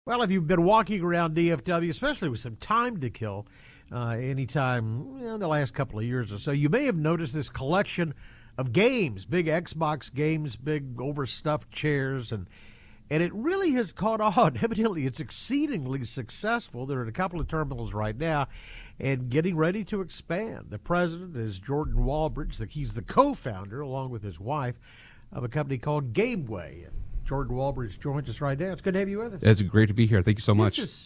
Well, if you've been walking around DFW, especially with some time to kill, anytime in the last couple of years or so, you may have noticed this collection of games, big Xbox games, big overstuffed chairs, and it really has caught on. Evidently, it's exceedingly successful. There are a couple of terminals right now and getting ready to expand. The president is Jordan Walbridge. He's the co-founder, along with his wife, of a company called Gameway. And Jordan Walbridge joins us right now. It's good to have you with us. It's great to be here. Thank you so much. This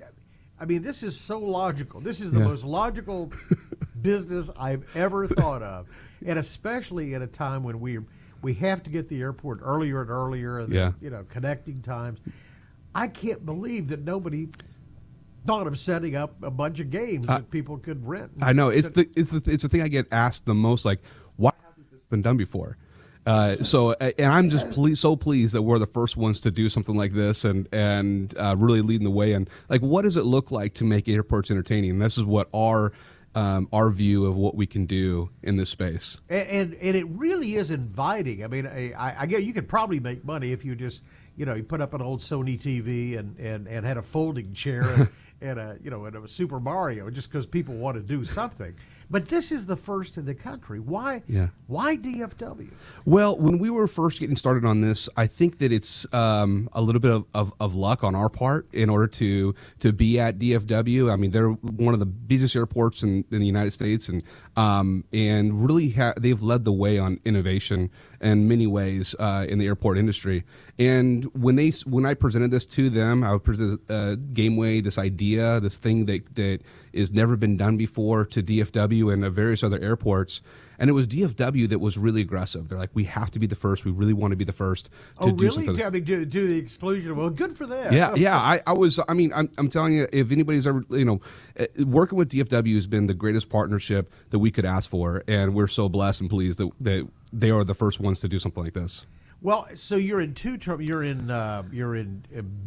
is so logical. This is the most logical business I've ever thought of, and especially at a time when we have to get the airport earlier and earlier, and connecting times. I can't believe that nobody thought of setting up a bunch of games that people could rent. I know it's the thing I get asked the most. Like, why hasn't this been done before? And I'm just so pleased that we're the first ones to do something like this and really leading the way. And like, what does it look like to make airports entertaining? And this is what our view of what we can do in this space. And it really is inviting. I mean, I get you could probably make money if you just you put up an old Sony TV and had a folding chair and a Super Mario just because people want to do something. But this is the first in the country. Why? Yeah. Why DFW? Well, when we were first getting started on this, I think that it's a little bit of luck on our part in order to be at DFW. I mean, they're one of the busiest airports in the United States, and really they've led the way on innovation in many ways in the airport industry. And when I presented this to them, I presented Gameway, this idea, this thing that has never been done before, to DFW and various other airports. And it was DFW that was really aggressive. They're like, we have to be the first. We really want to be the first to do something. I mean, to the exclusion of, well, good for them. Yeah. I'm telling you, if anybody's ever, working with DFW has been the greatest partnership that we could ask for. And we're so blessed and pleased that they are the first ones to do something like this. Well, so you're in you're in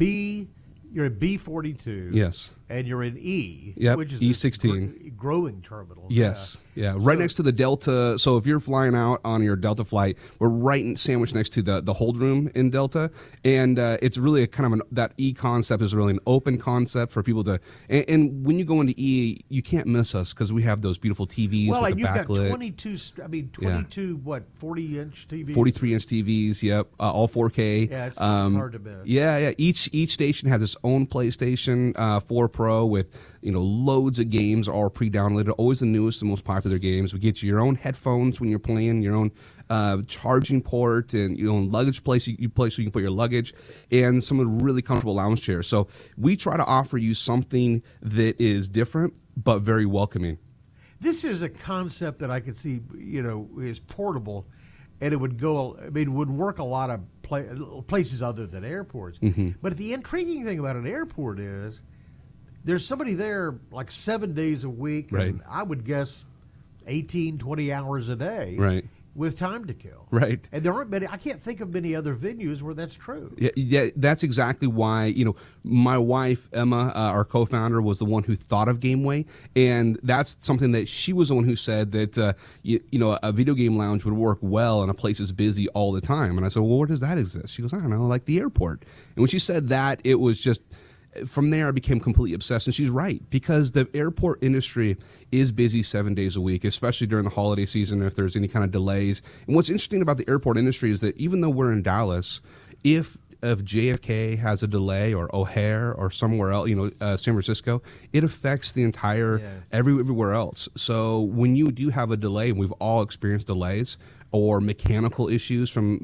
B42. Yes. And you're in E, yep, which is E16 growing terminal. Yes, right next to the Delta. So if you're flying out on your Delta flight, we're right sandwiched next to the hold room in Delta, and it's really a kind of that E concept is really an open concept for people to. And when you go into E, you can't miss us because we have those beautiful TVs. Well, with and the you've backlit. got 22, what, 40-inch TVs? 43-inch TVs. Yep, all 4K. Yeah, it's hard to miss. Yeah. Each station has its own PlayStation 4 Pro with loads of games all pre-downloaded, always the newest and most popular games. We get you your own headphones when you're playing, your own charging port, and your own luggage place you place so you can put your luggage, and some of the really comfortable lounge chairs. So we try to offer you something that is different but very welcoming. This is a concept that I could see, is portable, and it would would work a lot of places other than airports. Mm-hmm. But the intriguing thing about an airport is there's somebody there like 7 days a week, right, and I would guess 18, 20 hours a day, right, with time to kill. Right. And there aren't many, I can't think of many other venues where that's true. Yeah, that's exactly why, my wife, Emma, our co-founder, was the one who thought of Gameway. And that's something that she was the one who said that, a video game lounge would work well in a place that's busy all the time. And I said, well, where does that exist? She goes, I don't know, like the airport. And when she said that, it was just... From there, I became completely obsessed, and she's right, because the airport industry is busy 7 days a week, especially during the holiday season if there's any kind of delays. And what's interesting about the airport industry is that even though we're in Dallas, if JFK has a delay, or O'Hare, or somewhere else, San Francisco, it affects the entire everywhere else. So when you do have a delay, and we've all experienced delays or mechanical issues from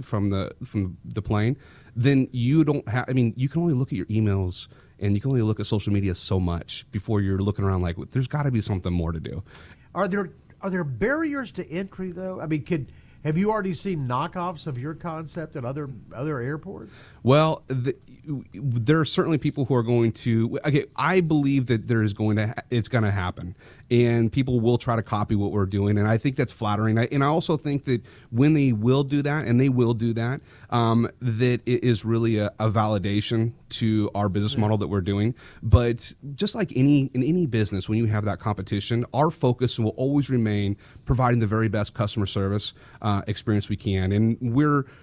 the plane, then you don't have. I mean, you can only look at your emails. And you can only look at social media so much before you're looking around like, there's got to be something more to do. Are there barriers to entry, though? I mean, have you already seen knockoffs of your concept at other airports? Well, there are certainly people who are going to. Okay, I believe that it's going to happen, and people will try to copy what we're doing, and I think that's flattering. And I also think that when they will do that, and they will do that, that it is really a validation to our business model that we're doing. But just like in any business, when you have that competition, our focus will always remain providing the very best customer service experience we can, and we're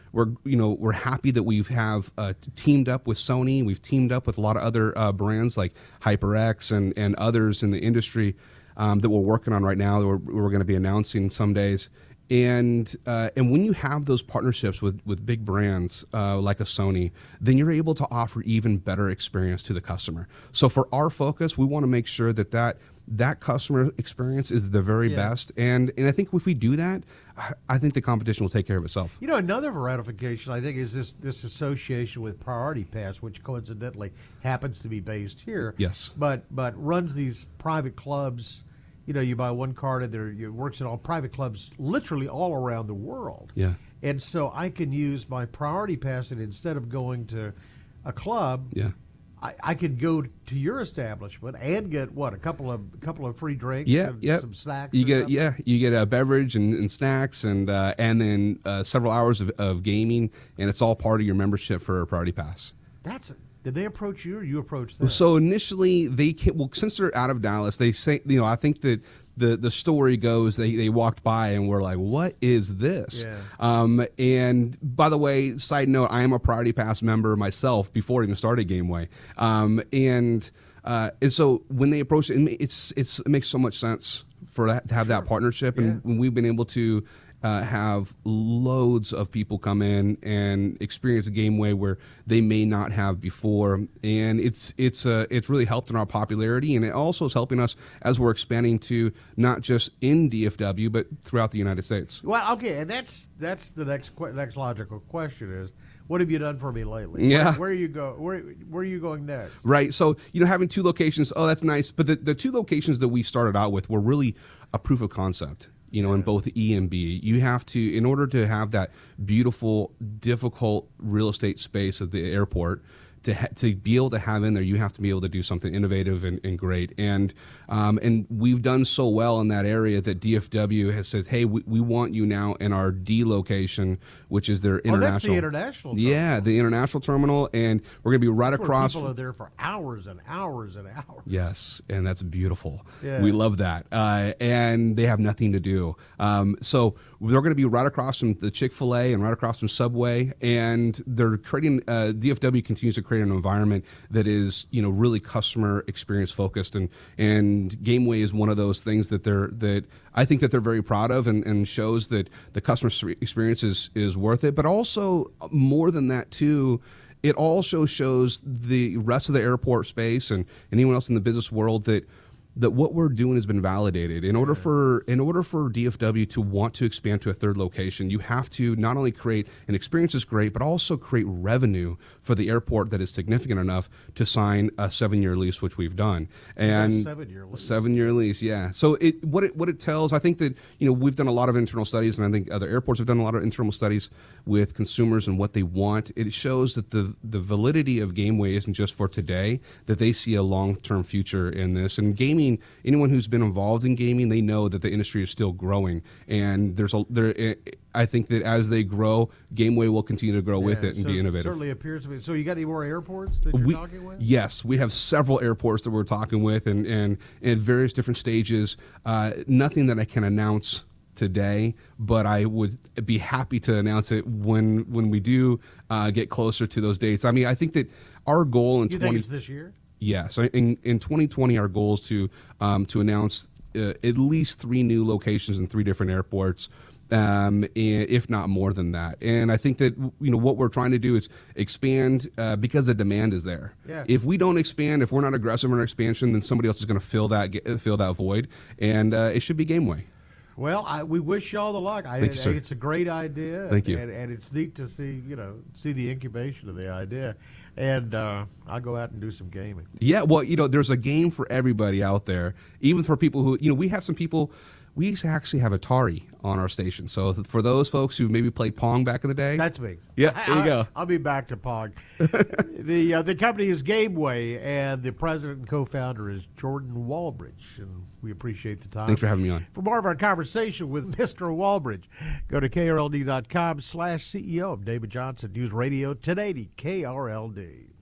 we're happy that we have teamed up with Sony. We've teamed up with a lot of other brands like HyperX and others in the industry that we're working on right now that we're going to be announcing some days. And when you have those partnerships with big brands like a Sony, then you're able to offer even better experience to the customer. So for our focus, we want to make sure that customer experience is the very best. And I think if we do that, I think the competition will take care of itself. You know, another ratification, I think, is this association with Priority Pass, which coincidentally happens to be based here. Yes. But runs these private clubs. You know, you buy one card and it works in all private clubs literally all around the world. Yeah. And so I can use my Priority Pass, and instead of going to a club, I could go to your establishment and get a couple of free drinks, and some snacks. You get a beverage and snacks and then several hours of gaming, and it's all part of your membership for a Priority Pass. Did they approach you, or you approached them? So initially, since they're out of Dallas, they say, I think that the story goes they walked by and were like, what is this? Yeah. And by the way, side note, I am a Priority Pass member myself before I even started Gameway. And so when they approached it makes so much sense for that to have that partnership. And when we've been able to have loads of people come in and experience a Gameway where they may not have before, and it's really helped in our popularity, and it also is helping us as we're expanding to not just in DFW but throughout the United States. Well, okay, and that's the next logical question is, what have you done for me lately? Yeah. Where are you going next? Right. So, having 2 locations, that's nice, but the 2 locations that we started out with were really a proof of concept. In both E and B, you have to, in order to have that beautiful, difficult real estate space at the airport, to be able to have in there, you have to be able to do something innovative and great. And we've done so well in that area that DFW has said, hey, we want you now in our D location, which is their international. Oh, that's the international terminal. Yeah, the international terminal, and we're going to be right across. People are there for hours and hours and hours. Yes, and that's beautiful. Yeah. We love that. And they have nothing to do. So they're going to be right across from the Chick-fil-A and right across from Subway, and they're creating, DFW continues to create an environment that is, really customer experience focused, and Gameway is one of those things that I think that they're very proud of, and shows that the customer experience is worth it. But also, more than that too, it also shows the rest of the airport space and anyone else in the business world that what we're doing has been validated. In order for DFW to want to expand to a 3rd location, you have to not only create an experience that's great, but also create revenue for the airport that is significant enough to sign a 7-year lease, which we've done. And 7-year lease. 7-year lease, yeah. So what it tells, I think that we've done a lot of internal studies, and I think other airports have done a lot of internal studies with consumers and what they want. It shows that the validity of Gameway isn't just for today; that they see a long-term future in this. And gaming, anyone who's been involved in gaming, they know that the industry is still growing, and I think that as they grow, Gameway will continue to grow with it and be innovative. Certainly appears to be. So you got any more airports that you're talking with? Yes, we have several airports that we're talking with, and at various different stages. Nothing that I can announce today, but I would be happy to announce it when we do get closer to those dates. I mean, I think that our goal in think it's this year? Yes, in 2020, our goal is to announce at least 3 new locations in 3 different airports, if not more than that. And I think that what we're trying to do is expand because the demand is there. Yeah. If we don't expand, if we're not aggressive in our expansion, then somebody else is going to fill that void, and it should be Gameway. Well, we wish you all the luck. Thank you, sir. It's a great idea. Thank you. And it's neat to see the incubation of the idea. And I'll go out and do some gaming. Yeah, well, there's a game for everybody out there, even for people who, we have some people. We used to actually have Atari on our station. So for those folks who maybe played Pong back in the day. That's me. Yeah, there you go. I'll be back to Pong. The company is Gameway, and the president and co-founder is Jordan Walbridge. And we appreciate the time. Thanks for having me on. For more of our conversation with Mr. Walbridge, go to krld.com/CEO. I'm David Johnson, News Radio 1080 KRLD.